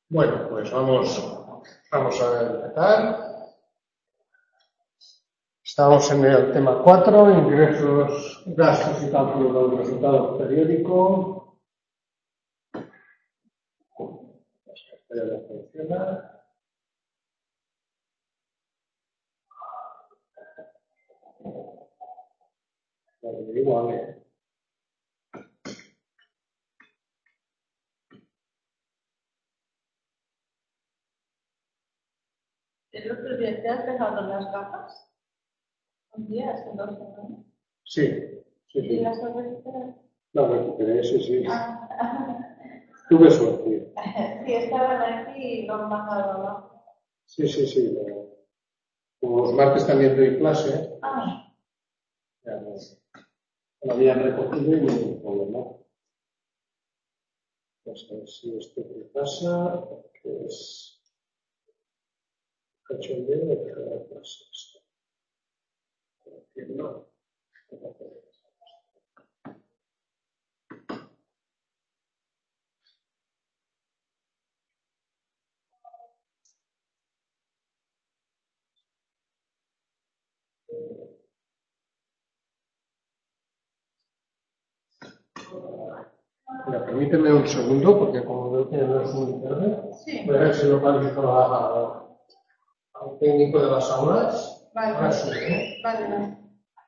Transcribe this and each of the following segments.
Bueno, pues vamos a empezar. Estamos en el tema 4, ingresos, gastos y cálculo del resultado periódico. Espera, no funciona. Igual, ¿El otro día te has dejado las gafas? Un día, hace 2 semanas. Sí. ¿Y las has recuperado? Las recuperé, sí. Ah. Tuve suerte. Sí, estaban aquí y lo han bajado abajo. Sí. Como los martes también doy clase, ya lo habían recogido y no hay problema. Pues a ver si esto te pasa, que es cachondeo de cada clase. No. Mira, permíteme un segundo, porque como veo que no es muy internet, voy a ver si localizo al técnico de las aulas. Vale. Ahora sí, ¿eh? Vale.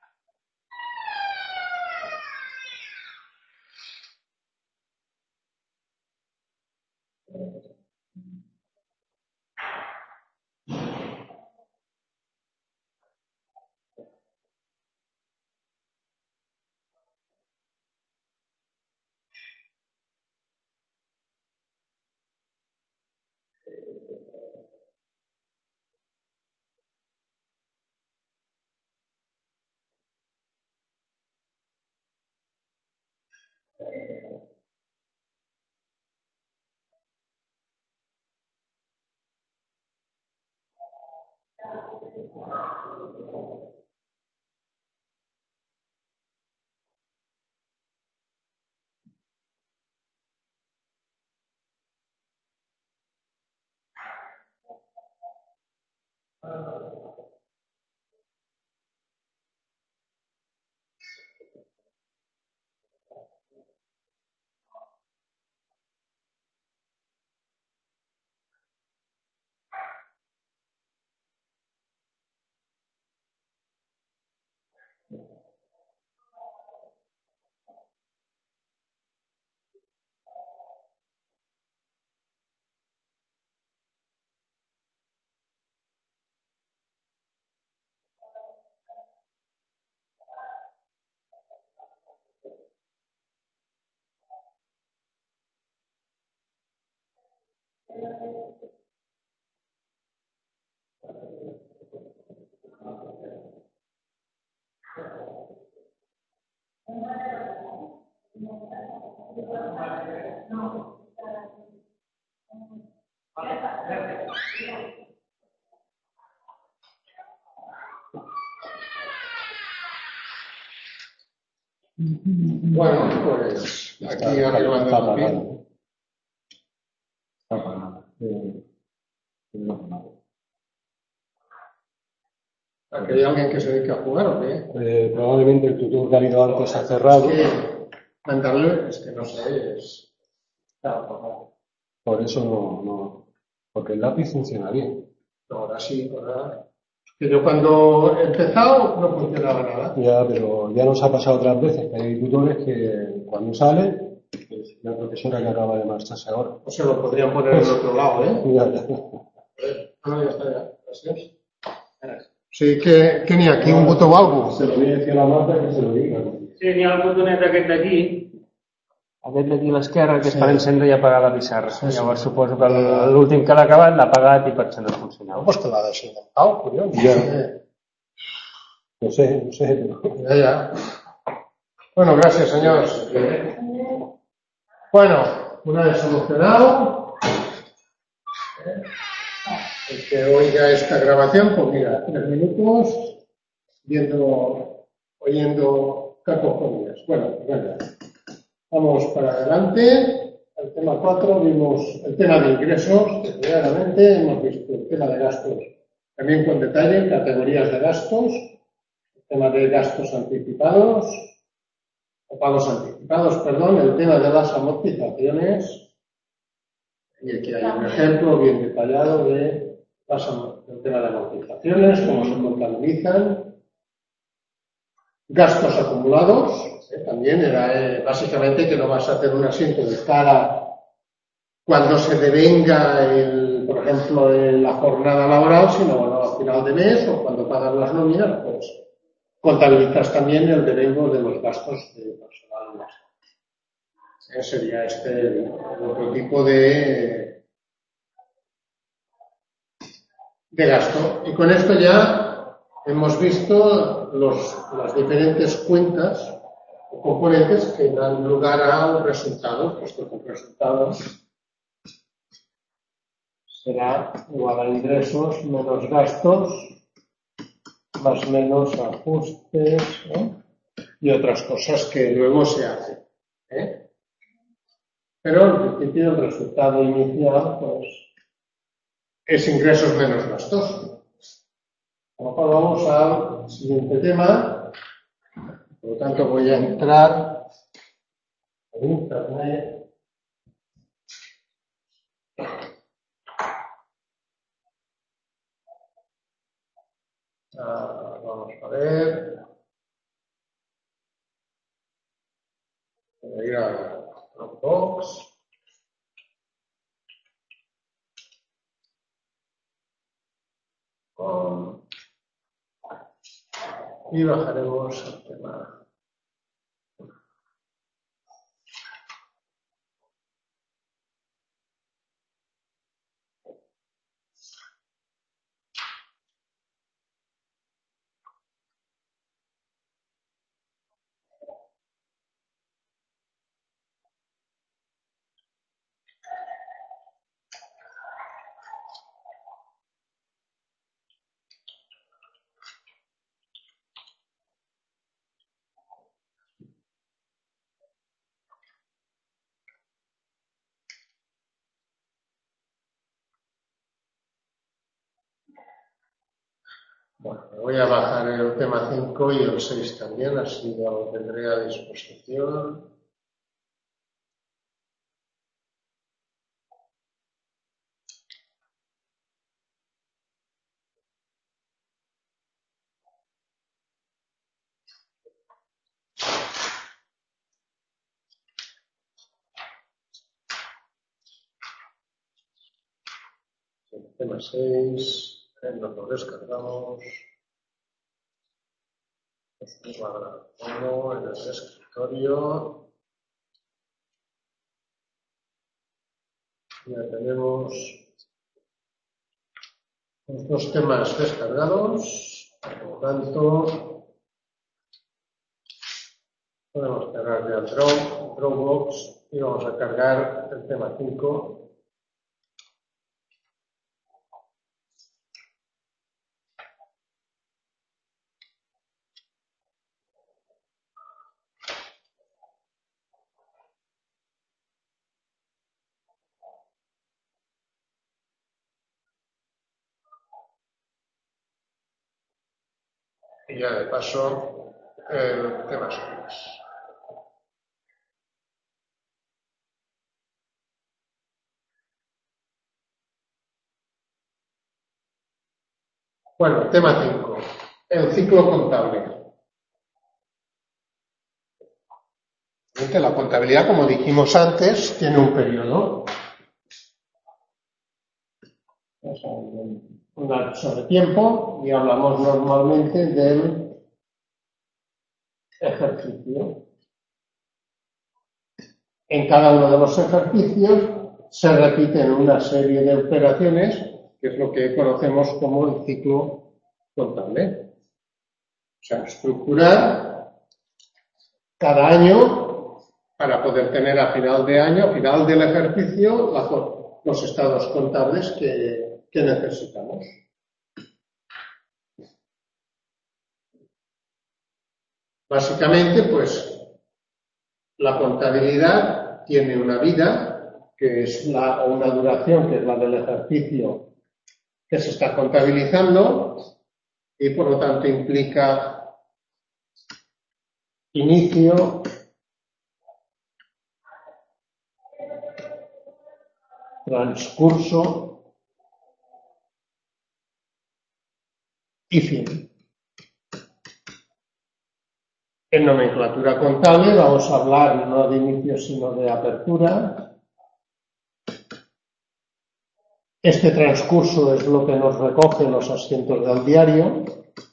Bueno, pues aquí arreglando el papel. Está apagada. ¿Aquí hay alguien que se dedique a jugar o qué? Probablemente el tutor que ha ido antes ha cerrado. Es que no sé, está apagado. Por eso no. Porque el lápiz funciona bien. Ahora sí, ahora. Que yo cuando he empezado no funcionaba nada. Ya, pero ya nos ha pasado otras veces que hay tutores que cuando salen, pues la profesora que acaba de marcharse ahora. O se lo podrían poner en otro lado, ¿eh? Ya. Ya está, ya. Gracias. Sí, que ni aquí un botó o algo. Se lo voy a decir a la Marta que se lo diga. Sí, n'hi ha el botonet aquest d'aquí a l'esquerra, que és per encendre i apagar la pissarra. Llavors suposo que l'últim que l'ha acabat l'ha apagat i per això no funcionava. No, pues que l'ha deixat en pau, collons. Ya. No sé, pero... Ya. Bueno, gracias, señores. Bueno, una vez solucionado, el que oiga esta grabación, pues mira, 3 minutos oyendo cacofonías. Bueno, venga, vamos para adelante. el tema 4 vimos el tema de ingresos, detalladamente hemos visto el tema de gastos, también con detalle, categorías de gastos, el tema de gastos anticipados, o pagos anticipados, perdón, el tema de las amortizaciones, y aquí hay un ejemplo bien detallado del tema de amortizaciones, cómo se contabilizan, gastos acumulados, también era básicamente que no vas a hacer un asiento de cara cuando se devenga, por ejemplo, la jornada laboral, sino bueno, a final de mes o cuando pagan las nóminas, pues contabilizas también el devengo de los gastos de personal. Sería el otro tipo de gasto. Y con esto ya hemos visto las diferentes cuentas o componentes que dan lugar a un resultado, puesto que el resultado será igual a ingresos menos gastos más menos ajustes, ¿no? Y otras cosas que luego se hacen. Pero en principio el resultado inicial pues, es ingresos menos gastos. Ahora vamos al siguiente tema. Por lo tanto voy a entrar en internet. Vamos a ver. Voy a ir a Dropbox. Y bajaremos el tema. Bueno, voy a bajar el tema 5 y el 6 también, así lo tendré a disposición. El tema 6. Nos lo descargamos, en el escritorio, ya tenemos los dos temas descargados, por lo tanto podemos cargar ya el Dropbox y vamos a cargar el tema 5. Y ya de paso, el tema 6. Bueno, tema 5. El ciclo contable. La contabilidad, como dijimos antes, tiene un periodo. Un lapso de tiempo y hablamos normalmente del ejercicio. En cada uno de los ejercicios se repiten una serie de operaciones, que es lo que conocemos como el ciclo contable. O sea, estructurar cada año para poder tener a final de año, a final del ejercicio, los estados contables que necesitamos. Básicamente, pues, la contabilidad tiene una vida que es una duración que es la del ejercicio que se está contabilizando y por lo tanto implica inicio, transcurso y fin. En nomenclatura contable vamos a hablar no de inicio sino de apertura. Este transcurso es lo que nos recoge los asientos del diario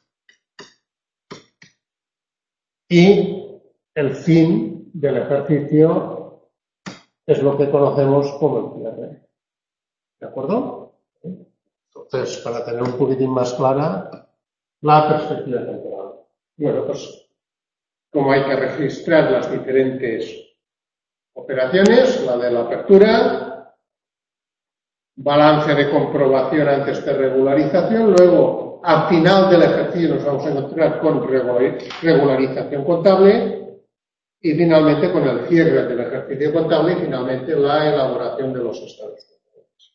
y el fin del ejercicio es lo que conocemos como el cierre. ¿De acuerdo? Entonces, para tener un poquitín más clara la perspectiva temporal. Bueno, pues como hay que registrar las diferentes operaciones, la de la apertura, balance de comprobación antes de regularización, luego al final del ejercicio nos vamos a encontrar con regularización contable y finalmente con el cierre del ejercicio contable y finalmente la elaboración de los estados contables.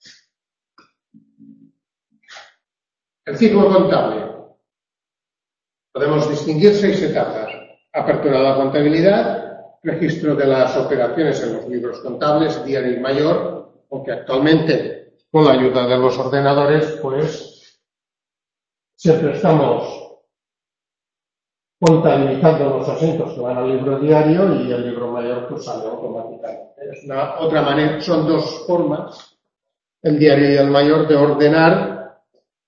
El ciclo contable. Podemos distinguir 6 etapas. Apertura de la contabilidad, registro de las operaciones en los libros contables, diario y mayor, aunque actualmente con la ayuda de los ordenadores, pues siempre estamos contabilizando los asientos que van al libro diario y el libro mayor pues sale automáticamente. Es otra manera, son 2 formas, el diario y el mayor, de ordenar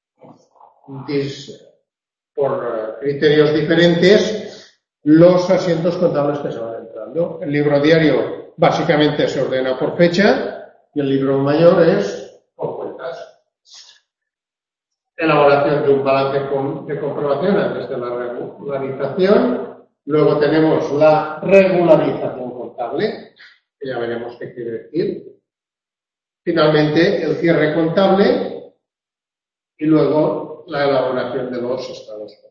por criterios diferentes los asientos contables que se van entrando. El libro diario básicamente se ordena por fecha y el libro mayor es por cuentas. Elaboración de un balance de comprobación antes de la regularización. Luego tenemos la regularización contable, que ya veremos qué quiere decir. Finalmente, el cierre contable y luego la elaboración de los estados contables.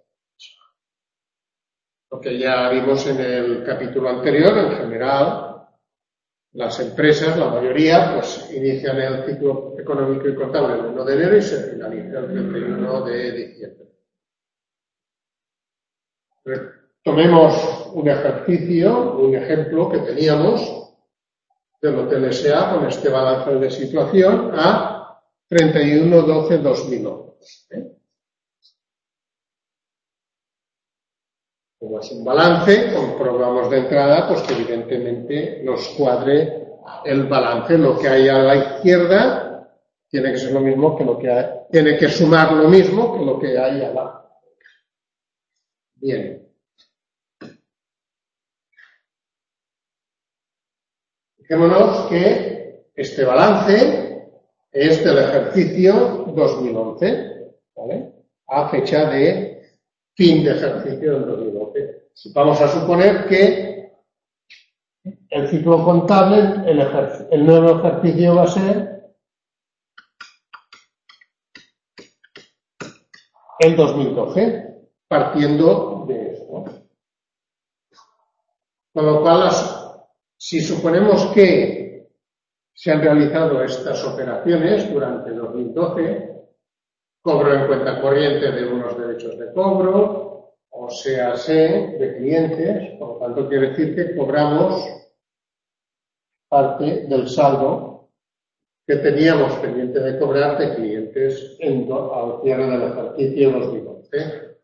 Lo que ya vimos en el capítulo anterior, en general, las empresas, la mayoría, pues inician el ciclo económico y contable el 1 de enero y se finaliza el 31 de diciembre. Tomemos un ejercicio, un ejemplo que teníamos del Hotel S.A. con este balance de situación a 31/12/2011. Como es un balance, comprobamos de entrada pues que evidentemente nos cuadre el balance. Lo que hay a la izquierda tiene que ser lo mismo que lo que hay, tiene que sumar lo mismo que lo que hay a la. Bien. Fijémonos que este balance es del ejercicio 2011, ¿vale? A fecha de fin de ejercicio del 2012. Vamos a suponer que el ciclo contable, el nuevo ejercicio va a ser el 2012, partiendo de esto. Con lo cual, si suponemos que se han realizado estas operaciones durante el 2012, cobro en cuenta corriente de unos derechos de cobro, o sea, de clientes, por lo tanto quiere decir que cobramos parte del saldo que teníamos pendiente de cobrar de clientes al cierre del ejercicio 2011.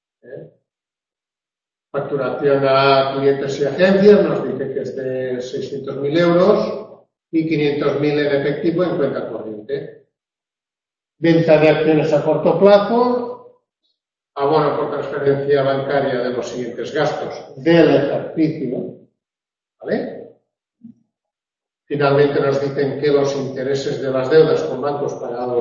Facturación a clientes y agencias nos dice que es de 600.000 euros y 500.000 en efectivo en cuenta corriente. Venta de acciones a corto plazo, abono por transferencia bancaria de los siguientes gastos del ejercicio, ¿vale? Finalmente nos dicen que los intereses de las deudas con bancos pagados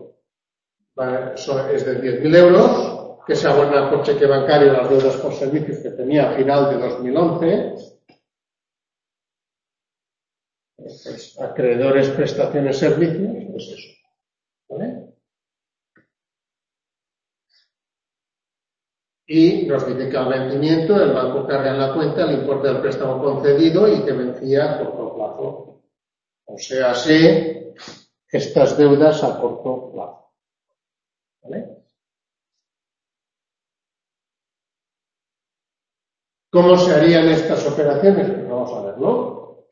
es de 10.000 euros, que se abonan por cheque bancario las deudas por servicios que tenía a final de 2011, pues, acreedores, prestaciones, servicios, pues eso. ¿Vale? Y nos dice que al vencimiento el banco carga en la cuenta el importe del préstamo concedido y que vencía a corto plazo. O sea, sé estas deudas a corto plazo. ¿Vale? ¿Cómo se harían estas operaciones? Pues vamos a verlo.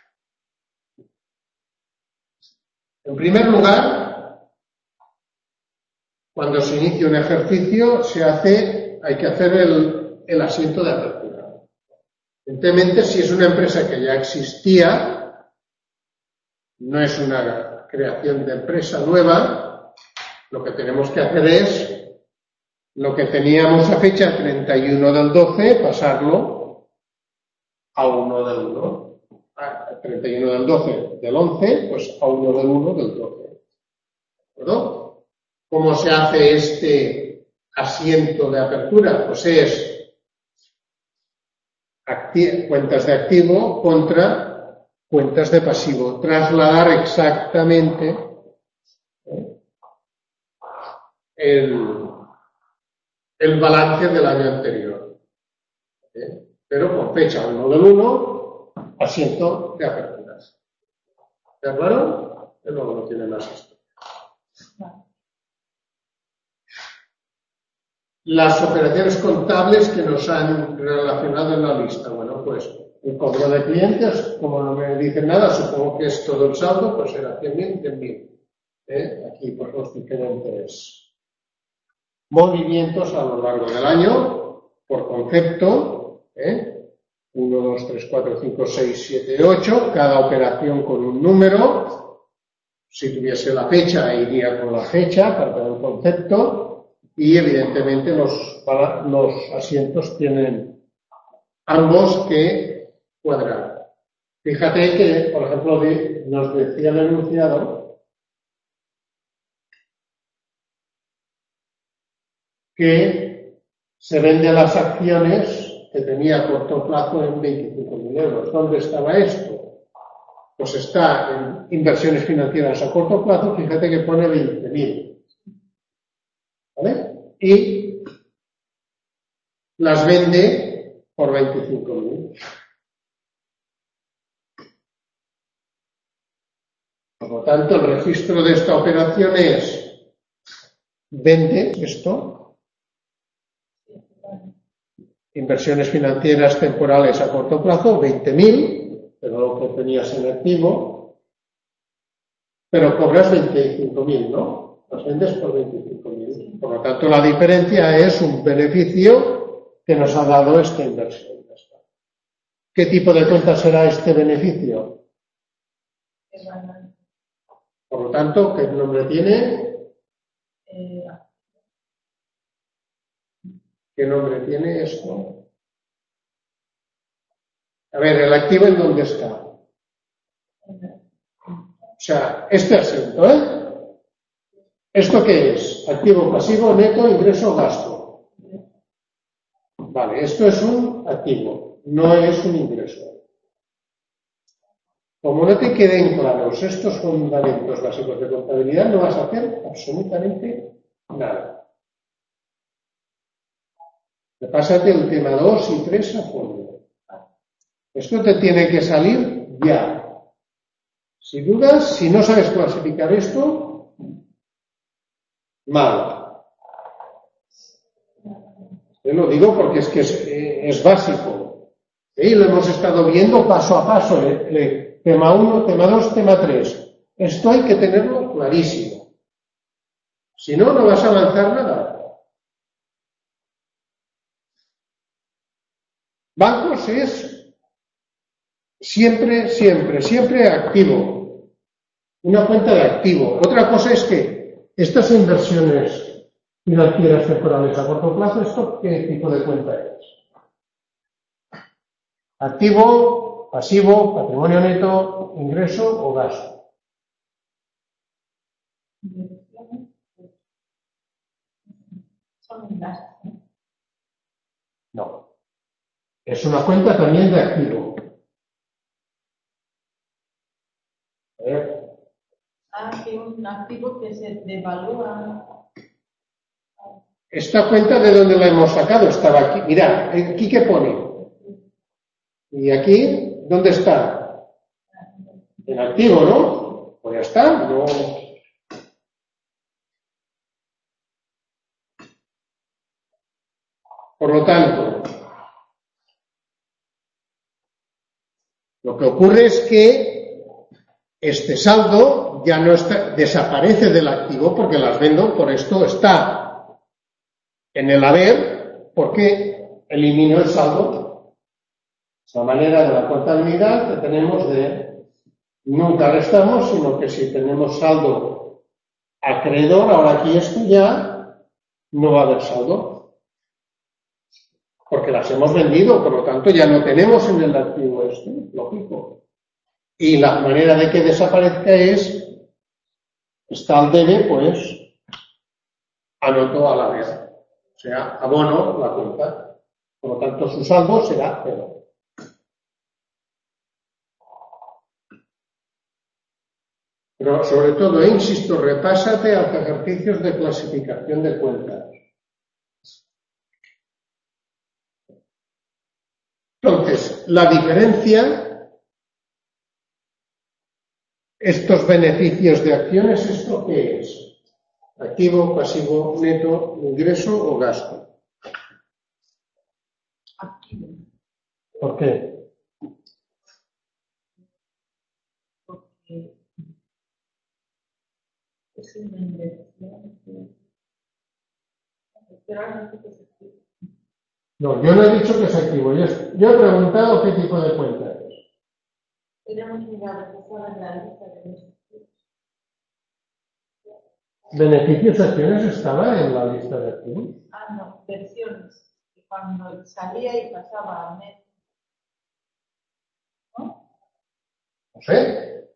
En primer lugar, cuando se inicia un ejercicio, hay que hacer el asiento de apertura. Evidentemente, si es una empresa que ya existía, no es una creación de empresa nueva, lo que tenemos que hacer es lo que teníamos a fecha 31 del 12, pasarlo a 1 del 1. 31 del 12 del 11, pues a 1 del 1 del 12. ¿De acuerdo? ¿Cómo se hace este asiento de apertura? Pues es cuentas de activo contra cuentas de pasivo. Trasladar exactamente el balance del año anterior. Pero con fecha 1 del 1, asiento de aperturas. ¿De acuerdo? Pero luego no tiene más esto. Las operaciones contables que nos han relacionado en la lista. Bueno, pues el cobro de clientes, como no me dicen nada, supongo que es todo el saldo, pues era 100.000, 100.000. Aquí pues los diferentes movimientos a lo largo del año, por concepto, 1, 2, 3, 4, 5, 6, 7, 8, cada operación con un número. Si tuviese la fecha, iría con la fecha para tener un concepto. Y evidentemente los asientos tienen ambos que cuadrar. Fíjate que, por ejemplo, nos decía el enunciado que se venden las acciones que tenía a corto plazo en 25.000 euros. ¿Dónde estaba esto? Pues está en inversiones financieras a corto plazo, fíjate que pone 20.000. ¿Vale? Y las vende por 25.000. Por lo tanto, el registro de esta operación es vende esto, inversiones financieras temporales a corto plazo, 20.000, pero lo que tenías en activo, pero cobras 25.000, ¿no? Las vendes por 25.000. Por lo tanto, la diferencia es un beneficio que nos ha dado esta inversión. ¿Qué tipo de cuenta será este beneficio? Por lo tanto, ¿qué nombre tiene? ¿Qué nombre tiene esto? A ver, ¿el activo en dónde está? O sea, este asiento, ¿Esto qué es? Activo, pasivo, neto, ingreso, gasto. Vale, esto es un activo, no es un ingreso. Como no te queden claros estos fundamentos básicos de contabilidad, no vas a hacer absolutamente nada. Repásate el tema 2 y 3 a fondo. Esto te tiene que salir ya. Si dudas, si no sabes clasificar esto, mal. Yo lo digo porque es que es básico. Y lo hemos estado viendo paso a paso. Tema 1, tema 2, tema 3. Esto hay que tenerlo clarísimo. Si no, no vas a avanzar nada. Bancos es siempre activo. Una cuenta de activo. Otra cosa es que estas inversiones financieras temporales a corto plazo, ¿esto qué tipo de cuenta es? Activo, pasivo, patrimonio neto, ingreso o gasto. No. Es una cuenta también de activo. Que un activo que se devalúa. Esta cuenta, ¿de dónde la hemos sacado? Estaba aquí. Mirad, aquí ¿qué pone? Y aquí, ¿dónde está? en activo, ¿no? Pues ya está, no. Por lo tanto, lo que ocurre es que este saldo ya no está, desaparece del activo porque las vendo, por esto está en el haber, porque elimino el saldo. Es la manera de la contabilidad que tenemos de nunca restamos, sino que si tenemos saldo acreedor, ahora aquí esto ya no va a haber saldo, porque las hemos vendido, por lo tanto ya no tenemos en el activo esto, lógico. Y la manera de que desaparezca es, está al debe, pues anoto al haber, o sea, abono la cuenta, por lo tanto su saldo será cero. Pero sobre todo, insisto, repásate a los ejercicios de clasificación de cuentas. Entonces, la diferencia, estos beneficios de acciones, ¿esto qué es? Activo, pasivo, neto, ingreso o gasto. Activo. ¿Por qué? Porque es una inversión. No, yo no he dicho que es activo. Yo he preguntado qué tipo de cuenta es. Tenemos mirado que fuera en la lista de los activos. ¿Beneficios de acciones estaba en la lista de activos? Ah, no, versiones. Que cuando salía y pasaba al mes. ¿No? No sé.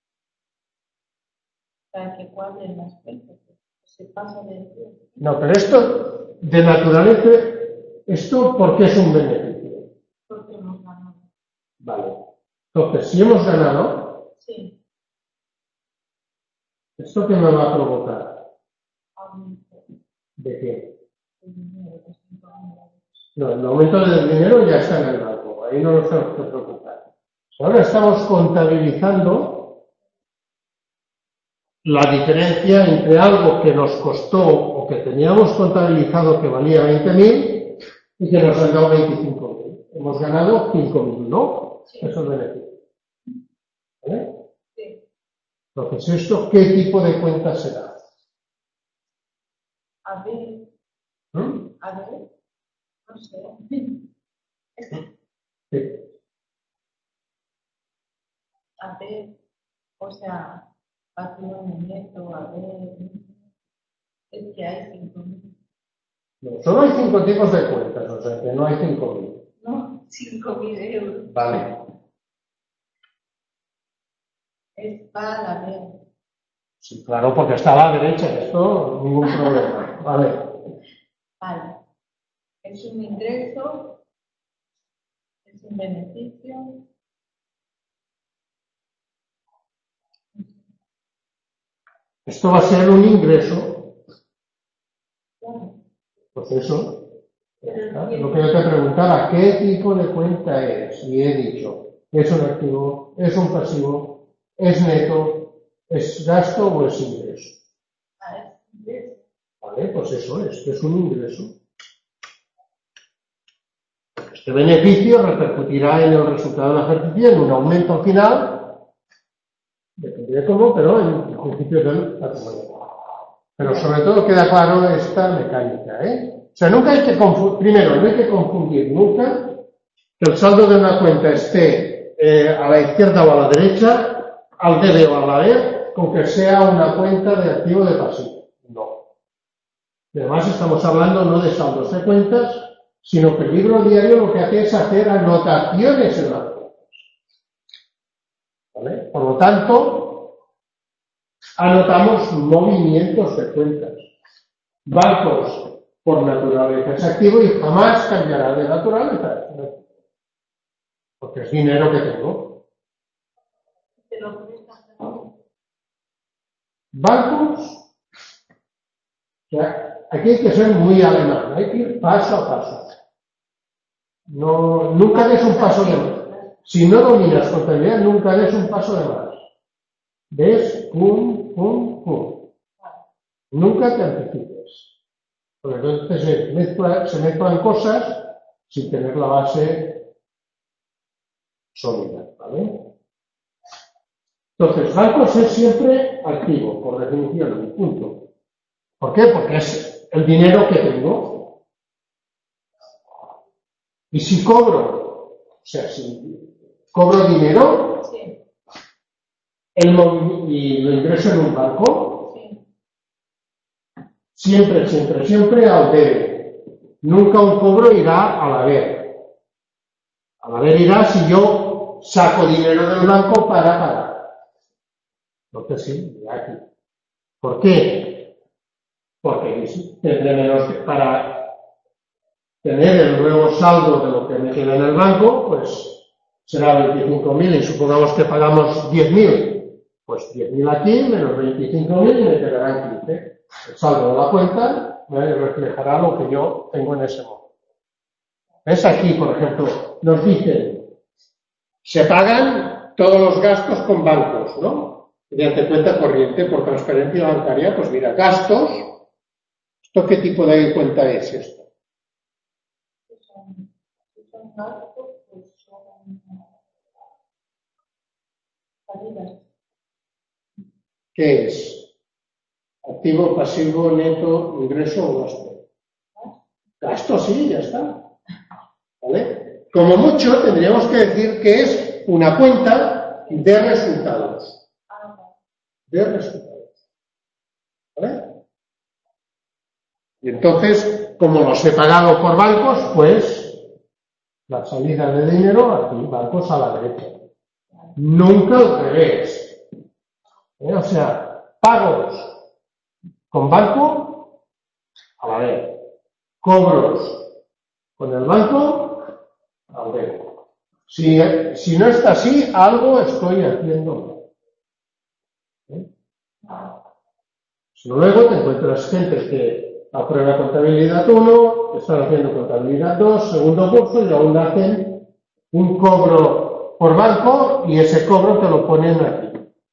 Para que cuadren las cuentas. Se pasa de activos. No, pero esto, de naturaleza, ¿esto por qué es un beneficio? Porque hemos ganado. Vale. Entonces, si hemos ganado, Sí. ¿esto qué me va a provocar? Aumento ¿De qué? del dinero. No, el aumento del dinero ya está en el banco. Ahí no nos tenemos que preocupar. Ahora estamos contabilizando la diferencia entre algo que nos costó o que teníamos contabilizado que valía 20.000 y que nos han dado 25.000. Hemos ganado 5.000, ¿no? Sí. Eso es beneficio. ¿Vale? Sí. Entonces, ¿esto qué tipo de cuenta será? A ver, ¿Mm? no sé. Sí. A ver, o sea, patrimonio neto, a ver, es que hay 5.000. No, solo hay 5 tipos de cuentas, o sea que no hay 5.000. No, 5.000 euros. Vale. Es para la ver. Sí, claro, porque está a la derecha, esto ningún problema. Vale. Vale. Es un ingreso, es un beneficio. Esto va a ser un ingreso. Claro. Pues eso. Lo que yo te preguntaba, ¿qué tipo de cuenta es? Y he dicho, ¿es un activo? ¿Es un pasivo? ¿Es neto? ¿Es gasto o es ingreso? Ah, es ingreso. Vale, pues eso es un ingreso. Este beneficio repercutirá en el resultado del ejercicio en un aumento al final, depende de cómo, pero en el principio del patrimonio. Pero sobre todo queda claro esta mecánica, ¿eh? O sea, nunca hay que confundir, primero, no hay que confundir nunca que el saldo de una cuenta esté a la izquierda o a la derecha, al debe o al haber, con que sea una cuenta de activo o de pasivo. No. Y además estamos hablando no de saldos de cuentas, sino que el libro diario lo que hace es hacer anotaciones en las cuentas. ¿Vale? Por lo tanto, anotamos movimientos de cuentas. Bancos, por naturaleza, es activo y jamás cambiará de naturaleza. Porque es dinero que tengo. Te lo prestas también. Bancos, o sea, aquí hay que ser muy alemán, hay que ir paso a paso. No, nunca des un paso de más. Si no dominas contabilidad, nunca des un paso de más. ¿Ves? Pum, pum, pum. Nunca te anticipes. Porque entonces se mezclan cosas sin tener la base sólida, ¿vale? Entonces, bancos es siempre activo, por definición, punto. ¿Por qué? Porque es el dinero que tengo. Y si cobro, o sea, si cobro dinero Sí, y lo ingreso en un banco, sí. siempre, siempre, siempre al debe. Nunca un cobro irá al haber. Al haber irá si yo saco dinero del banco para pagar. Entonces sí, irá aquí. ¿Por qué? Porque tendré menos para tener el nuevo saldo de lo que me queda en el banco, pues será 25.000 y supongamos que pagamos 10.000. Pues 10.000 aquí menos 25.000 y me quedarán 15. El saldo de la cuenta me reflejará lo que yo tengo en ese momento. ¿Ves? Aquí, por ejemplo, nos dicen, se pagan todos los gastos con bancos, ¿no? Mediante cuenta corriente por transferencia bancaria, pues mira, gastos. ¿Esto qué tipo de cuenta es esto? Son gastos, pues son salidas. ¿Qué es? Activo, pasivo, neto, ingreso o gasto. Gasto, sí, ya está. ¿Vale? Como mucho tendríamos que decir que es una cuenta de resultados. De resultados. ¿Vale? Y entonces, como los he pagado por bancos, pues la salida de dinero aquí, bancos a la derecha. Nunca al revés. O sea, pagos con banco a la vez. Cobros con el banco al vez. Si no está así, algo estoy haciendo mal. Luego te encuentras gente que aprueba contabilidad 1, están haciendo contabilidad 2, segundo curso, y aún hacen un cobro por banco y ese cobro te lo ponen aquí.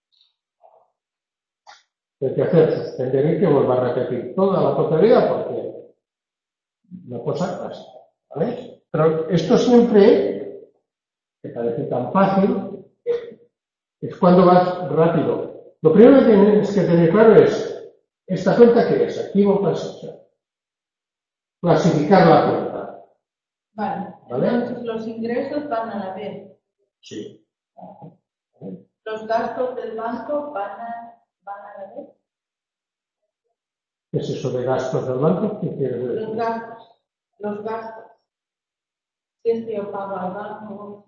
Hay que hacer suspender y que vuelva a repetir toda la contabilidad porque una cosa básica, ¿vale? Pero esto siempre, que parece tan fácil, es cuando vas rápido. Lo primero que tienes que tener claro es, ¿esta cuenta qué es? Activo o pasivo. Clasificar la cuenta. Vale. ¿Vale? Entonces los ingresos van a la vez. Sí. Los gastos del banco van a la vez. ¿Qué es eso de gastos del banco? ¿Qué quieres decir? Los gastos. Si es que yo pago al banco,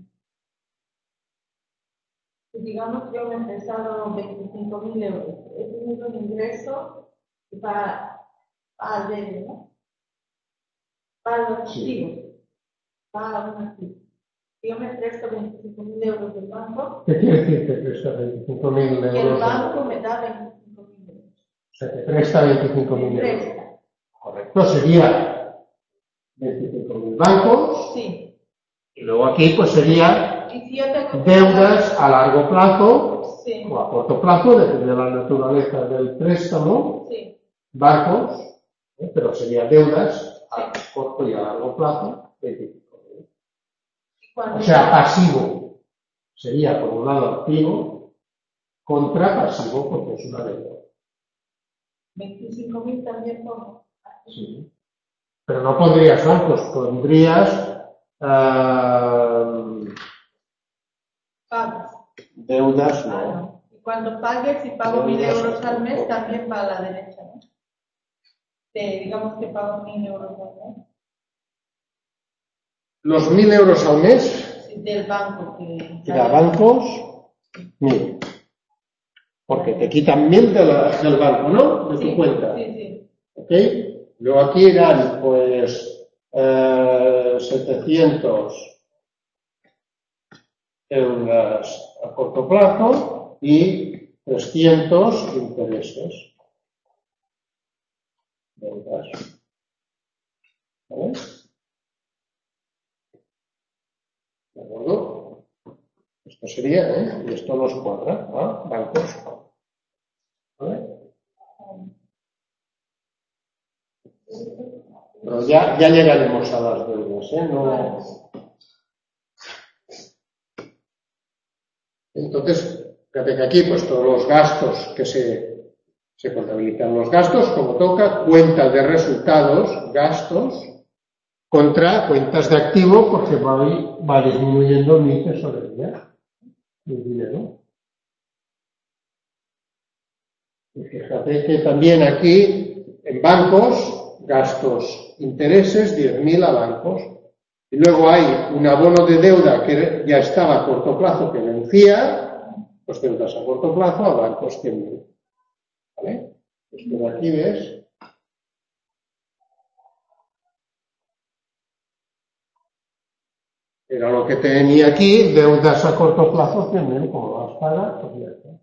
si digamos yo me he prestado 25.000 euros, he tenido un ingreso para al debe, ¿no? Para los activos, para un activo. Si yo me presto 25.000 euros del banco, ¿Qué quiere decir que presta 25.000 euros? que el banco me da 25.000 euros. O sea, te presta 25.000 euros. Correcto, sería 25.000 bancos. Sí. Y luego aquí pues sería Y si yo tengo deudas a largo plazo, sí, o a corto plazo, depende de la naturaleza del préstamo, sí, bancos, pero sería deudas a corto y a largo plazo, 25.000. O sea, pasivo sería por un lado activo, contra pasivo porque es una deuda. 25.000 también pongo. Sí. Pero no pondrías bancos, pondrías Pagos. deudas, Ah, no. no. Y cuando pagues, si pago 1.000 euros al mes, también va a la derecha, ¿no? Digamos que pago 1.000 euros al mes. Los 1.000 euros al mes, Sí, del banco que. de bancos, 1.000. Porque te quitan 1.000 del banco, ¿no? De tu cuenta. Sí, sí. ¿Ok? Luego aquí irán, pues, 700 euros a corto plazo y 300 intereses. Deudas. ¿Vale? ¿De acuerdo? Esto sería, y esto nos cuadra, ¿no? Bancos. ¿Vale? Pero ya llegaremos a las deudas, No. Entonces, fíjate que aquí, pues todos los gastos que se contabilizan los gastos, como toca, cuenta de resultados, gastos, contra cuentas de activo, porque va disminuyendo mi tesorería, mi dinero. Y fíjate que también aquí, en bancos, gastos, intereses, 10.000 a bancos. Y luego hay un abono de deuda que ya estaba a corto plazo que vencía, pues deudas a corto plazo a bancos 100.000. ¿Vale? Esto de aquí ves. Era lo que tenía aquí, deudas a corto plazo 100.000, como las paga, pues ya está.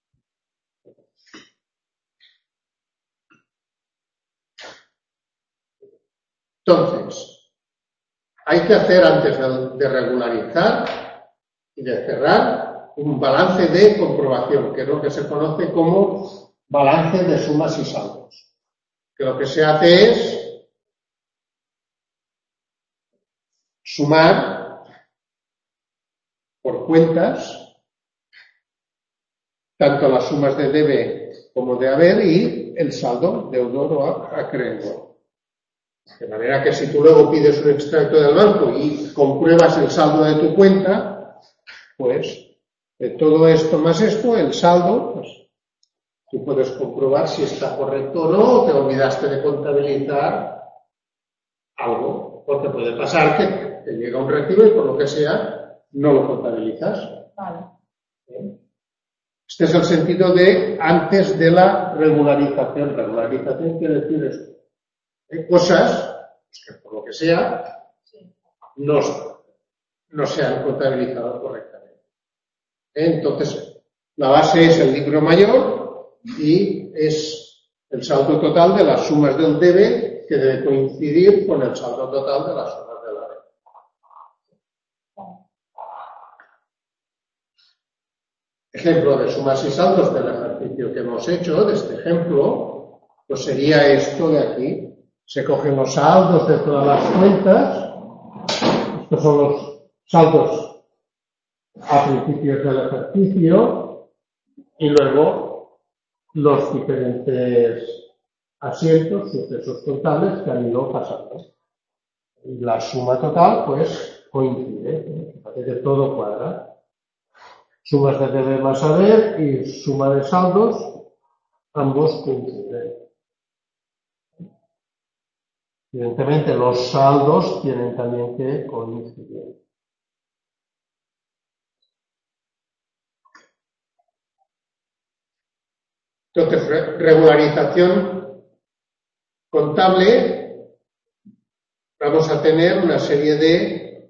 Entonces, hay que hacer antes de regularizar y de cerrar un balance de comprobación, que es lo que se conoce como balance de sumas y saldos. Que lo que se hace es sumar por cuentas tanto las sumas de debe como de haber y el saldo deudor o acreedor. De manera que si tú luego pides un extracto del banco y compruebas el saldo de tu cuenta, pues de todo esto más esto, el saldo, pues tú puedes comprobar si está correcto o no, o te olvidaste de contabilizar algo, porque puede pasar que te llega un recibo y por lo que sea no lo contabilizas. Vale. Este es el sentido de antes de la regularización. Regularización quiere decir esto. Hay cosas que por lo que sea no se han contabilizado correctamente. Entonces, la base es el libro mayor y es el saldo total de las sumas del debe que debe coincidir con el saldo total de las sumas del haber. Ejemplo de sumas y saldos del ejercicio que hemos hecho, de este ejemplo, pues sería esto de aquí. Se cogen los saldos de todas las cuentas. Estos son los saldos a principios del ejercicio y luego los diferentes asientos, sucesos contables que han ido pasando. Y la suma total, pues, coincide. Fíjate que todo cuadra. Sumas de debe más haber y suma de saldos, ambos coinciden. Evidentemente, los saldos tienen también que coincidir. Entonces, regularización contable, vamos a tener una serie de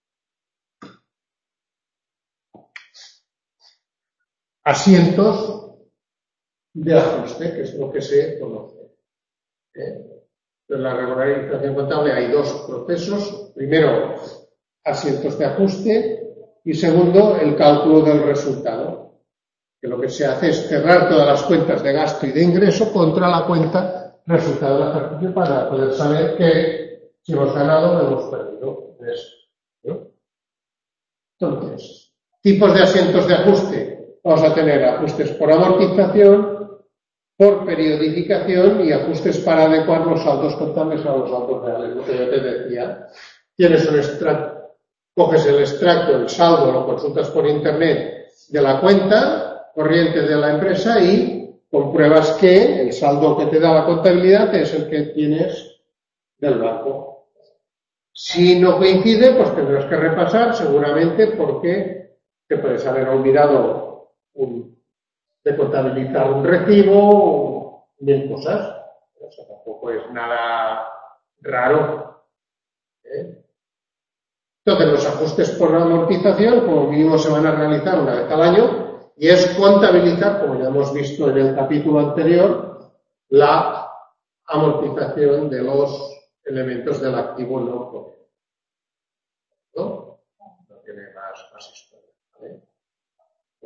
asientos de ajuste, que es lo que se conoce. En la regularización contable hay dos procesos. Primero, asientos de ajuste y segundo, el cálculo del resultado. Que lo que se hace es cerrar todas las cuentas de gasto y de ingreso contra la cuenta resultado del ejercicio para poder saber que si hemos ganado o hemos perdido. ¿No? Entonces, tipos de asientos de ajuste. Vamos a tener ajustes por amortización, por periodificación y ajustes para adecuar los saldos contables a los saldos reales. Lo que yo te decía, tienes un extracto, coges el extracto, el saldo, lo consultas por internet de la cuenta corriente de la empresa y compruebas que el saldo que te da la contabilidad es el que tienes del banco. Si no coincide, pues tendrás que repasar seguramente porque te puedes haber olvidado de contabilizar un recibo o mil cosas. Eso tampoco es nada raro. Entonces, los ajustes por amortización, como mínimo, se van a realizar una vez al año y es contabilizar, como ya hemos visto en el capítulo anterior, la amortización de los elementos del activo no corriente. ¿No? No tiene más historia. ¿Vale?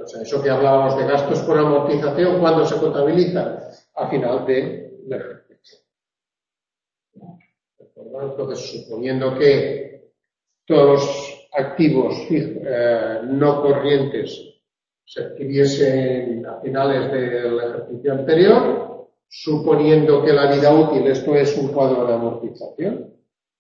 sea, eso que hablábamos de gastos por amortización, ¿cuándo se contabilizan? A final del ejercicio. ¿De acuerdo? Entonces, suponiendo que todos los activos no corrientes se adquiriesen a finales del ejercicio anterior, suponiendo que la vida útil, esto es un cuadro de amortización.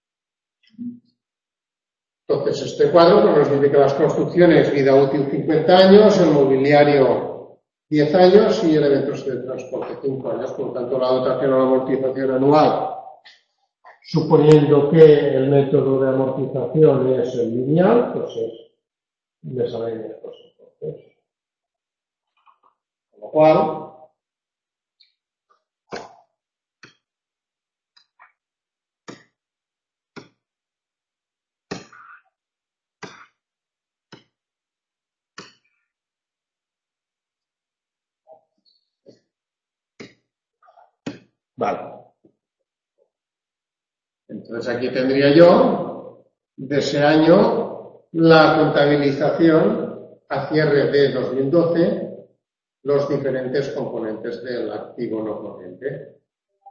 Entonces, este cuadro nos dice que las construcciones, vida útil 50 años, el mobiliario 10 años y elementos de transporte 5 años. Por lo tanto, la dotación o la amortización anual, suponiendo que el método de amortización es el lineal, pues me salen estos. Entonces, con lo cual, vale. Entonces aquí tendría yo, de ese año, la contabilización a cierre de 2012, los diferentes componentes del activo no corriente.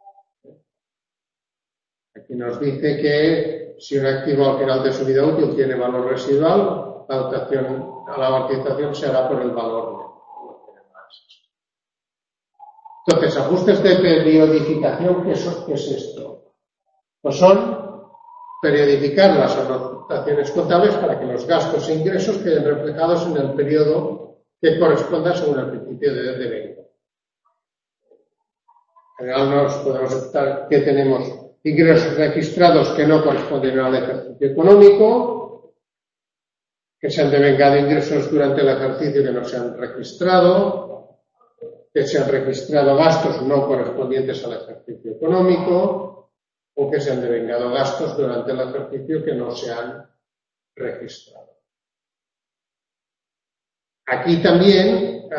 Aquí nos dice que si un activo al final de su vida útil tiene valor residual, la dotación a la amortización se hará por el valor neto. Entonces, ajustes de periodificación, ¿qué es esto? Pues son periodificar las anotaciones contables para que los gastos e ingresos queden reflejados en el periodo que corresponda según el principio de devengo. En general nos podemos aceptar que tenemos ingresos registrados que no corresponden al ejercicio económico, que se han devengado ingresos durante el ejercicio que no se han registrado, que se han registrado gastos no correspondientes al ejercicio económico o que se han devengado gastos durante el ejercicio que no se han registrado. Aquí también,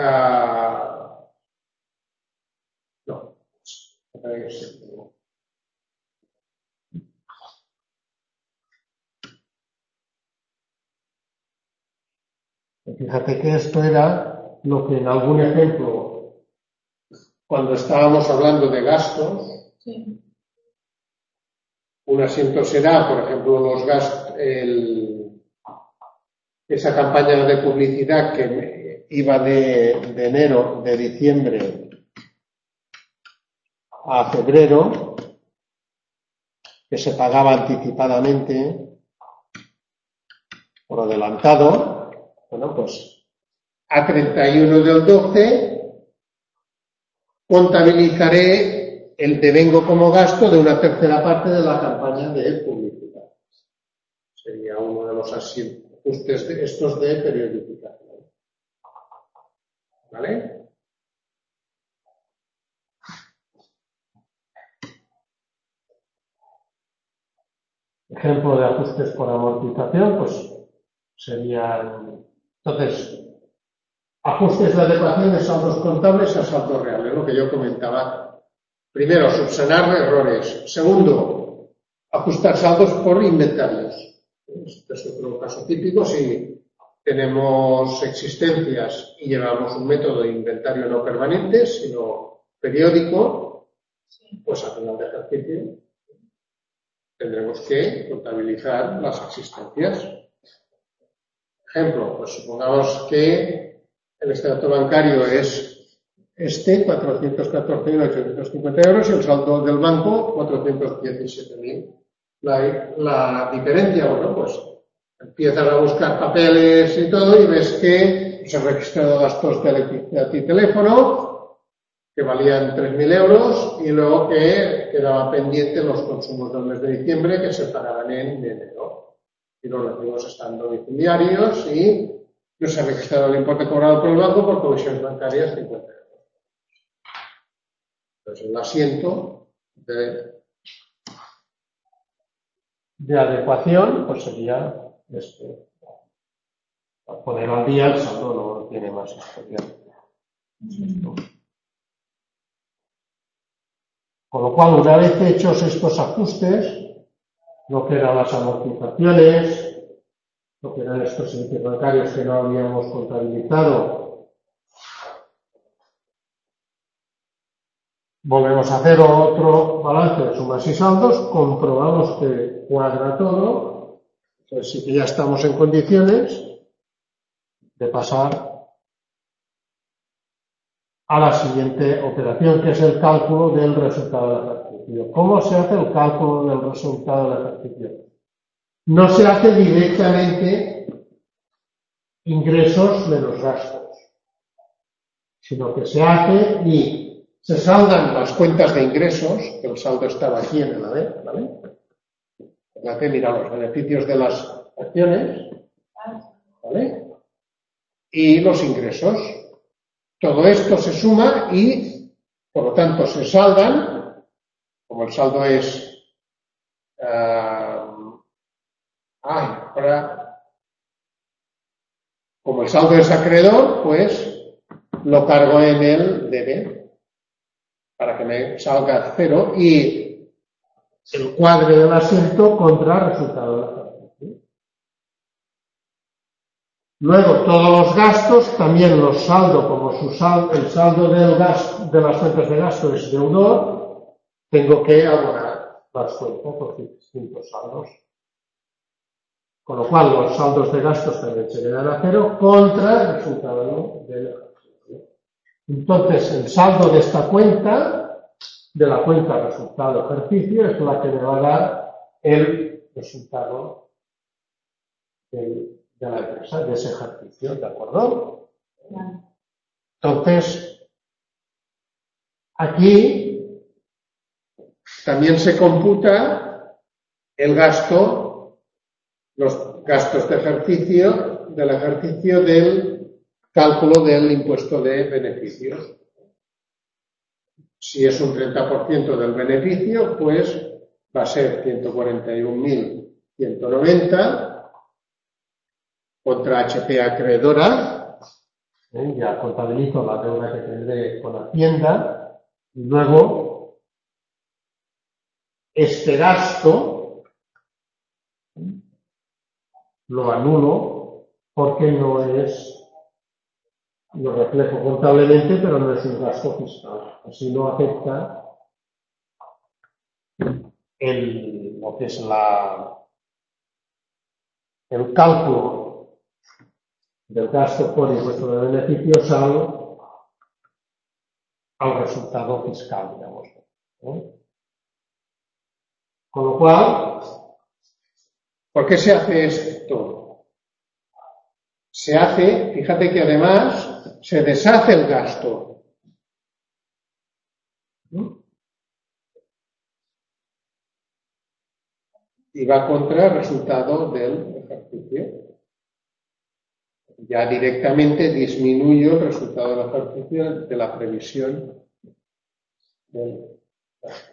fíjate que esto era lo que en algún ejemplo, cuando estábamos hablando de gastos, Sí. un asiento será, por ejemplo, los gastos, esa campaña de publicidad que iba de diciembre a febrero, que se pagaba anticipadamente por adelantado, bueno, pues a 31 del 12 contabilizaré el devengo como gasto de una tercera parte de la campaña de publicidad. Sería uno de los ajustes de estos de periodificación. ¿Vale? Ejemplo de ajustes por amortización, pues serían, entonces, ajustes de adecuación de saldos contables a saldos reales, lo que yo comentaba. Primero, subsanar errores. Segundo, ajustar saldos por inventarios. Este es otro caso típico. Si tenemos existencias y llevamos un método de inventario no permanente, sino periódico, pues al final del ejercicio tendremos que contabilizar las existencias. Ejemplo, pues supongamos que el extracto bancario es 414.850 euros y el saldo del banco 417.000. La diferencia, bueno, pues empiezas a buscar papeles y todo y ves que se han registrado gastos de electricidad y teléfono que valían 3.000 euros y luego que quedaba pendiente los consumos del mes de diciembre que se pagarán en enero. Y los recibos están domiciliarios y no se ha registrado el importe cobrado por el banco por comisiones bancarias 50 euros. Entonces, el asiento de adecuación pues sería este. Para poner al día el saldo no tiene más historia. Con lo cual, una vez hechos estos ajustes, lo que eran las amortizaciones, lo que eran estos servicios bancarios que no habíamos contabilizado Volvemos a hacer otro balance de sumas y saldos, comprobamos que cuadra todo, entonces sí que ya estamos en condiciones de pasar a la siguiente operación, que es el cálculo del resultado del ejercicio. ¿Cómo se hace el cálculo del resultado del ejercicio? No se hace directamente ingresos menos gastos, sino que se hace y se saldan las cuentas de ingresos, que el saldo estaba aquí en el AD, ¿vale? Fíjate, mira los beneficios de las acciones, ¿vale? Y los ingresos. Todo esto se suma y, por lo tanto, se saldan, como el saldo es... como el saldo es acreedor, pues lo cargo en el debe, para que me salga 0 y el cuadre del asiento contra el resultado del ejercicio. Luego, todos los gastos, también los saldo, como el saldo de las cuentas de gasto es deudor, tengo que abonar las cuentas por distintos saldos. Con lo cual, los saldos de gastos también se quedan a 0 contra el resultado del ejercicio. Entonces, el saldo de esta cuenta, de la cuenta resultado ejercicio, es la que me va a dar el resultado de la empresa, de ese ejercicio, ¿de acuerdo? Entonces, aquí también se computa el gasto, los gastos de ejercicio, del ejercicio del cálculo del impuesto de beneficios. Si es un 30% del beneficio, pues va a ser 141.190 contra HP acreedora, ya contabilizo la deuda que tendré con Hacienda, y luego este gasto lo anulo porque no es, lo reflejo contablemente, pero no es un gasto fiscal, así no afecta lo que es el cálculo del gasto por impuesto de beneficios al resultado fiscal, digamos. Con lo cual, ¿por qué se hace esto? Se hace, fíjate que además se deshace el gasto. Y va contra el resultado del ejercicio. Ya directamente disminuyo el resultado del ejercicio de la previsión del gasto.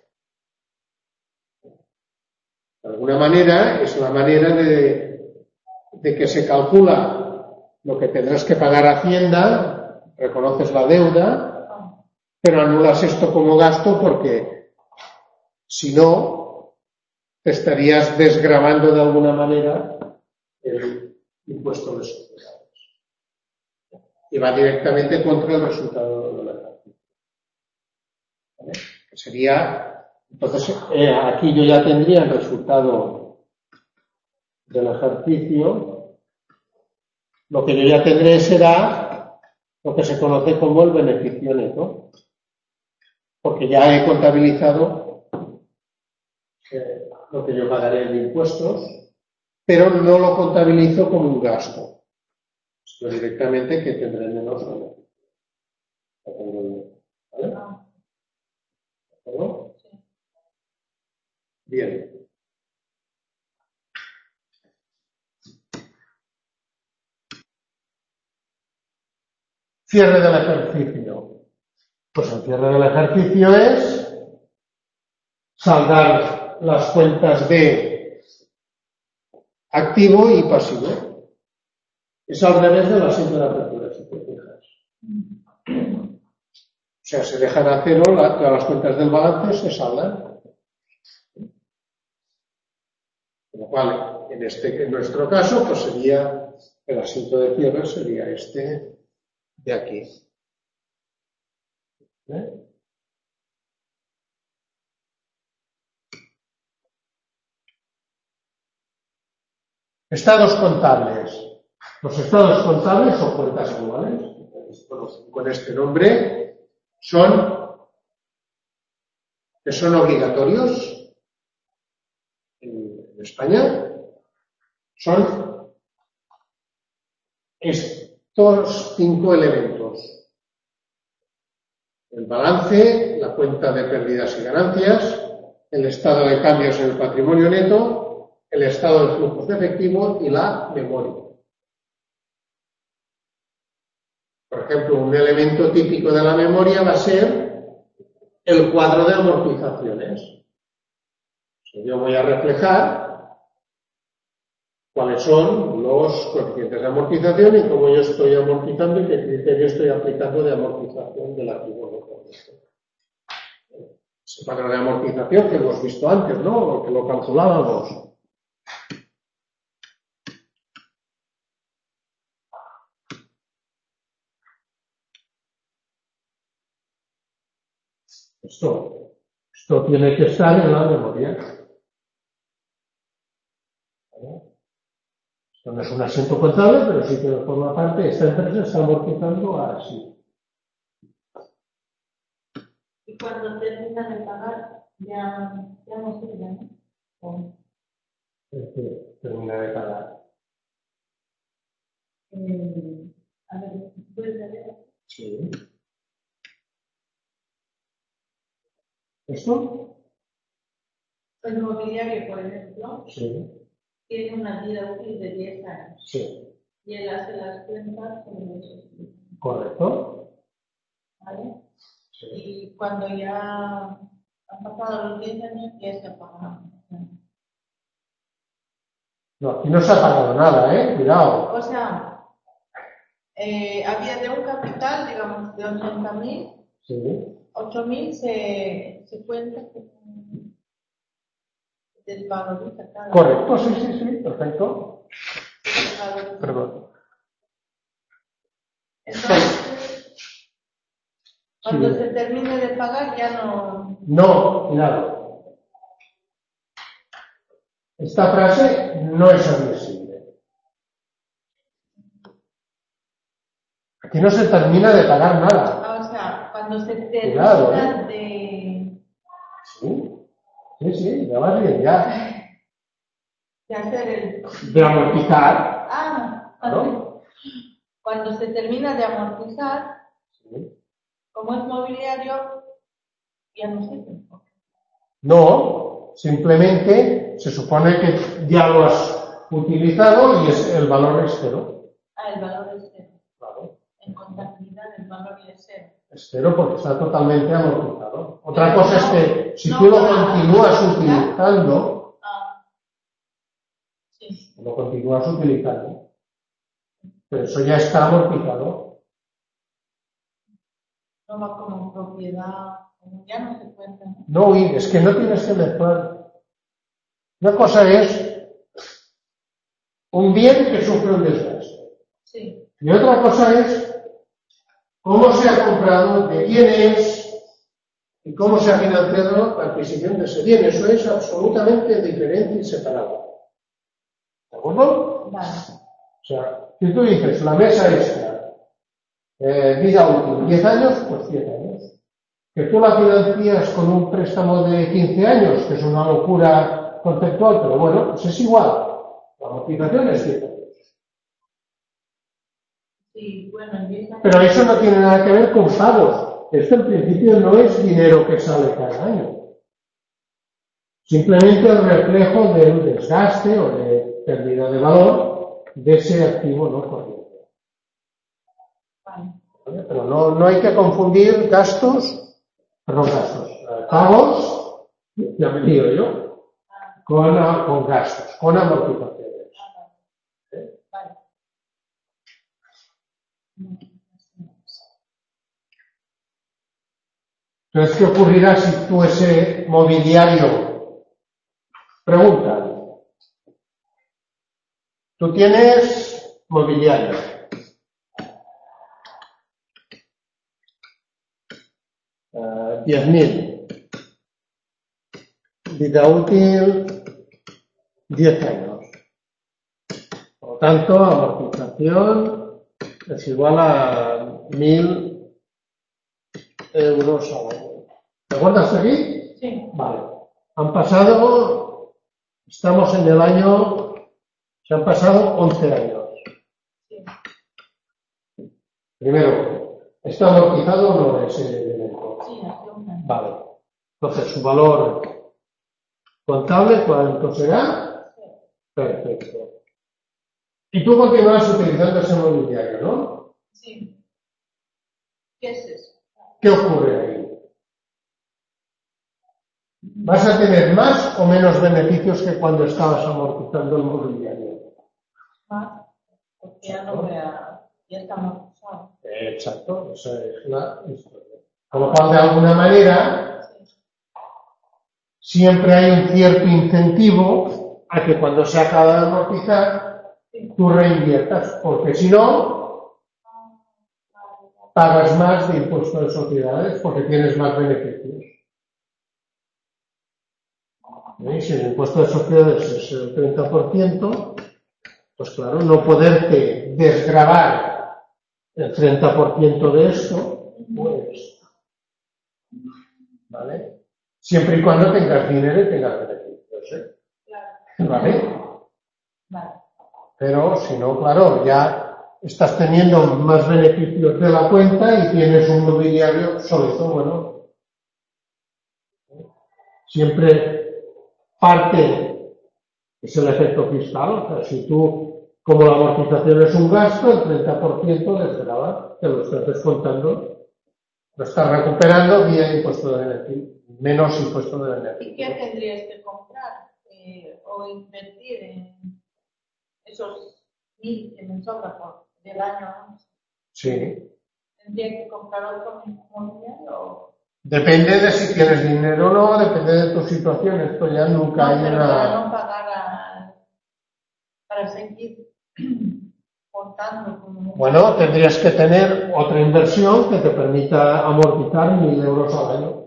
De alguna manera, es la manera de que se calcula lo que tendrás que pagar a Hacienda, reconoces la deuda, pero anulas esto como gasto porque, si no, te estarías desgravando de alguna manera el impuesto de sociedades. Y va directamente contra el resultado de la ejercicio. ¿Vale? Que sería, entonces, aquí yo ya tendría el resultado del ejercicio. Lo que yo ya tendré será lo que se conoce como el beneficio neto, porque ya he contabilizado lo que yo pagaré de impuestos, pero no lo contabilizo como un gasto. Yo directamente que tendré menos beneficio. ¿Vale? ¿De acuerdo? Bien. Cierre del ejercicio. Pues el cierre del ejercicio es saldar las cuentas de activo y pasivo. Es al revés de la simple apertura, si te fijas. O sea, se dejan a cero todas las cuentas del balance, se saldan. Con lo cual, en nuestro caso, pues sería, el asiento de cierre sería este de aquí. Estados contables. Los estados contables son cuentas anuales, con este nombre, que son obligatorios en España. Son estos 5 elementos: el balance, la cuenta de pérdidas y ganancias, el estado de cambios en el patrimonio neto, el estado de flujos de efectivo y la memoria. Por ejemplo, un elemento típico de la memoria va a ser el cuadro de amortizaciones. Yo voy a reflejar cuáles son los coeficientes de amortización y cómo yo estoy amortizando y qué criterio estoy aplicando de amortización del activo. Ese cuadro de amortización que hemos visto antes, ¿no? Que lo calculábamos. Esto tiene que estar en la memoria. Esto no es un asiento contable, pero sí que forma parte. Esta empresa está amortizando así. Y cuando termina de pagar, ya no sirve, ¿no? Termina de pagar. A ver, ¿puedes ver? Sí. ¿Esto? El mobiliario, por ejemplo, Sí. tiene una vida útil de 10 años. Sí. Y él hace las cuentas sobre esos 10 años. ¿Correcto? ¿Vale? Sí. Y cuando ya han pasado los 10 años, ya se ha pagado. No, aquí no se ha pagado nada, cuidado. O sea, había de un capital, digamos, de 80.000, Sí. 8.000 se cuenta desvaloriza cada. Correcto, sí, perfecto. Perdón. Entonces, cuando se termine de pagar ya no. No, cuidado. Esta frase no es admisible. Aquí no se termina de pagar nada. O sea, cuando se termina Cuidado, de. Sí, ya va bien, ya. De hacer el. De amortizar. ¿No? Cuando se termina de amortizar, Sí. como es mobiliario, ya no sirve. No, simplemente se supone que ya lo has utilizado y el valor es cero. El valor es cero. Claro. En contabilidad el valor es cero. Es cero porque está totalmente amortizado. Otra cosa es que si tú lo continúas utilizando, sí. lo continúas utilizando, pero eso ya está amortizado. No va como propiedad, ya no se cuenta. No, es que no tienes que mezclar. Una cosa es un bien que sufre un desgaste. Sí. Y otra cosa es cómo se ha comprado, de quién es y cómo se ha financiado la adquisición de ese bien. Eso es absolutamente diferente y separado. ¿De acuerdo? Vale. O sea, si tú dices, la mesa esta, vida útil, 10 años, pues 10 años. Que tú la financias con un préstamo de 15 años, que es una locura conceptual, pero bueno, pues es igual. La amortización es 10 años. Sí, bueno, pero eso no tiene nada que ver con pagos. Esto en principio no es dinero que sale cada año. Simplemente el reflejo del desgaste o de pérdida de valor de ese activo no corriente. ¿Vale? Pero no hay que confundir pagos, ya me lío yo, con gastos, con amortizaciones. Entonces, ¿qué ocurrirá si tú ese mobiliario? Pregunta. Tú tienes mobiliario. Uh, 10.000. Vida útil, 10 años. Por tanto, amortización es igual a 1.000 euros al año. ¿Te acuerdas hasta aquí? Sí. Vale. Han pasado, estamos en el año, se han pasado 11 años. Sí. Primero, ¿está amortizado o no ese elemento? Sí, hace un año. Vale. Entonces, su valor contable, ¿cuánto será? Perfecto. Y tú continúas utilizando ese mobiliario, ¿no? Sí. ¿Qué es eso? ¿Qué ocurre ahí? ¿Vas a tener más o menos beneficios que cuando estabas amortizando el mobiliario? Más, porque ya no voy a... ya estamos usados. Exacto, esa es la historia. Con lo cual, de alguna manera, siempre hay un cierto incentivo a que cuando se acaba de amortizar, tú reinviertas, porque si no, pagas más de impuesto de sociedades porque tienes más beneficios. ¿Y si el impuesto de sociedades es el 30%, pues claro, no poderte desgravar el 30% de esto, pues, ¿vale? Siempre y cuando tengas dinero y tengas beneficios, ¿eh? Claro. ¿Vale? Vale. Pero si no, claro, ya estás teniendo más beneficios de la cuenta y tienes un mobiliario sólido, bueno. Siempre parte es el efecto fiscal, o sea, si tú, como la amortización es un gasto, el 30% desgrava, te lo estás descontando, lo estás recuperando vía impuesto de beneficio, menos impuesto de beneficio. ¿Y qué tendrías que comprar o invertir en esos 1.000 que me sobra por del año? Sí. ¿Tendría que comprar otro mobiliario o...? Depende de si tienes dinero o no, depende de tu situación, esto ya nunca hay pero una... para no pagar para seguir contando como... Bueno, tendrías que tener otra inversión que te permita amortizar 1.000 euros al año.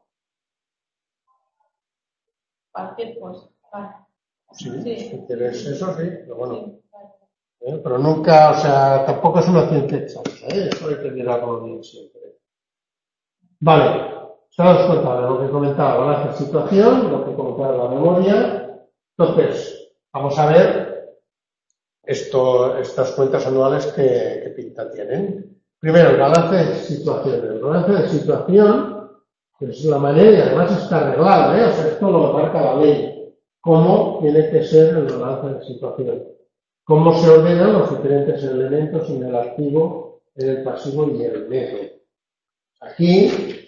Cualquier cosa, vale. Sí, Sí. si quieres eso, sí, pero bueno. Sí, vale. Pero nunca, o sea, tampoco es una ciencia exacta, eso hay que mirarlo bien siempre. Vale, se os cuenta de lo que comentaba, balance de situación, lo que comentaba la memoria. Entonces, vamos a ver estas cuentas anuales que pinta tienen. Primero, el balance de situación. El balance de situación es la manera, y además está arreglado, o sea, esto lo marca la ley, cómo tiene que ser el balance de situación. Cómo se ordenan los diferentes elementos en el activo, en el pasivo y en el neto. Aquí,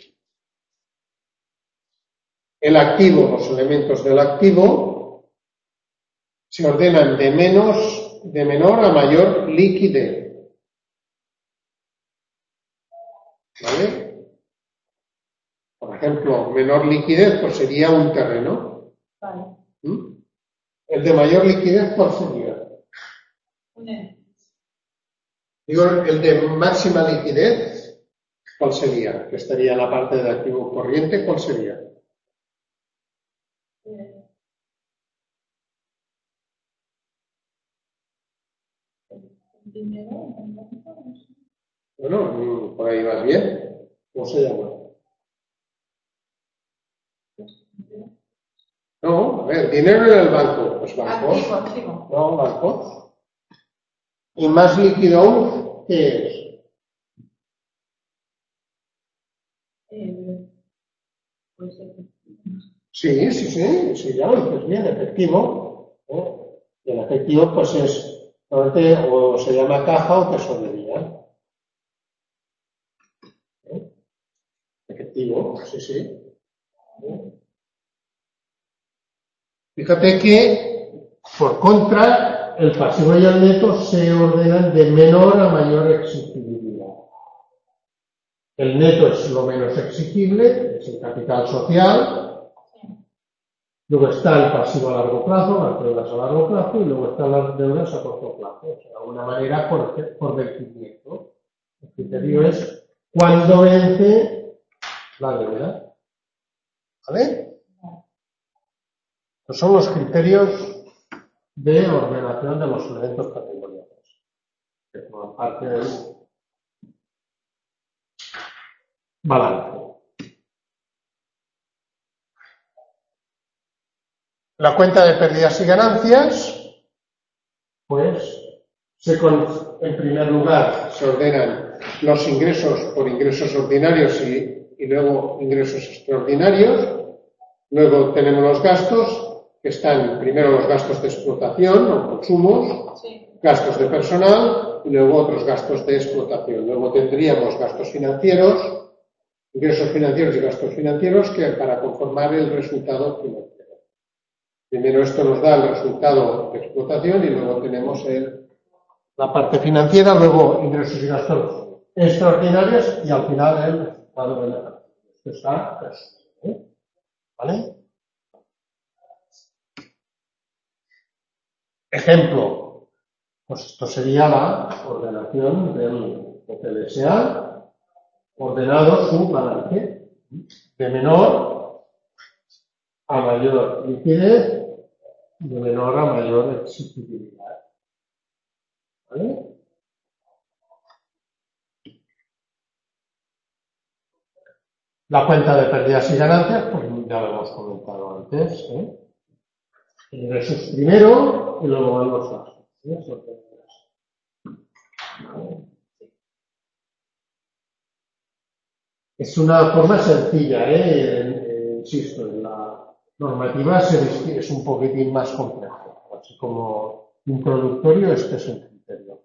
el activo, los elementos del activo, se ordenan de menor a mayor liquidez. ¿Vale? Por ejemplo, menor liquidez, pues sería un terreno. Vale. El de mayor liquidez, ¿cuál sería? Digo, el de máxima liquidez, ¿cuál sería? Que estaría en la parte de activo corriente, ¿cuál sería? Dinero. Bueno, por ahí vas bien. ¿Cómo se llama? No, a ver, dinero en el banco. Pues bancos. Activo. No, bancos. Y más líquido aún, ¿qué es? Pues Sí, ya lo dices bien, efectivo. Y el efectivo, pues es, normalmente, o se llama caja o tesorería. Efectivo, sí. Fíjate que, por contra, el pasivo y el neto se ordenan de menor a mayor exigibilidad. El neto es lo menos exigible, es el capital social. Luego está el pasivo a largo plazo, las deudas a largo plazo, y luego están las deudas a corto plazo. O sea, de alguna manera por vencimiento. El criterio es cuándo vence la deuda. ¿Vale? Estos son los criterios de ordenación de los elementos patrimoniales. parte del balance. La cuenta de pérdidas y ganancias, pues, en primer lugar se ordenan los ingresos por ingresos ordinarios y luego ingresos extraordinarios. Luego tenemos los gastos, que están primero los gastos de explotación o consumos, gastos de personal y luego otros gastos de explotación. Luego tendríamos gastos financieros, ingresos financieros y gastos financieros que para conformar el resultado financiero. Primero esto nos da el resultado de explotación y luego tenemos la parte financiera, luego ingresos y gastos extraordinarios y al final el resultado del ejercicio. Esto está resumido, ¿vale? Ejemplo, pues esto sería la ordenación del Hotel S.A. ordenado su balance de menor a mayor liquidez, de menor a mayor exigibilidad. ¿Vale? La cuenta de pérdidas y ganancias, pues ya lo hemos comentado antes. Ingresos primero y luego van los gastos. Es una forma sencilla, insisto, en la normativa es un poquitín más complejo. Así como introductorio, este es el criterio.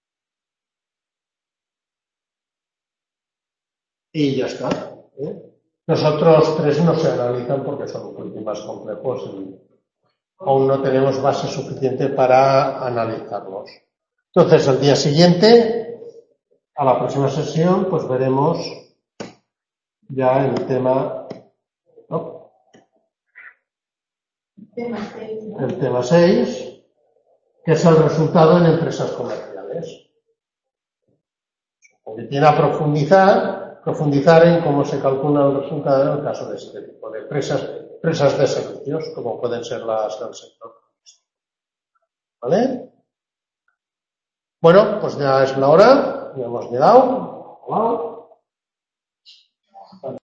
Y ya está. Los otros tres no se analizan porque son un poquitín más complejos y aún no tenemos base suficiente para analizarlos. Entonces, al día siguiente, a la próxima sesión, pues veremos ya el tema, ¿no? El tema 6, que es el resultado en empresas comerciales. Porque tiene a profundizar en cómo se calcula el resultado en el caso de este tipo de empresas de servicios, como pueden ser las del sector. ¿Vale? Bueno, pues ya es la hora, ya hemos llegado.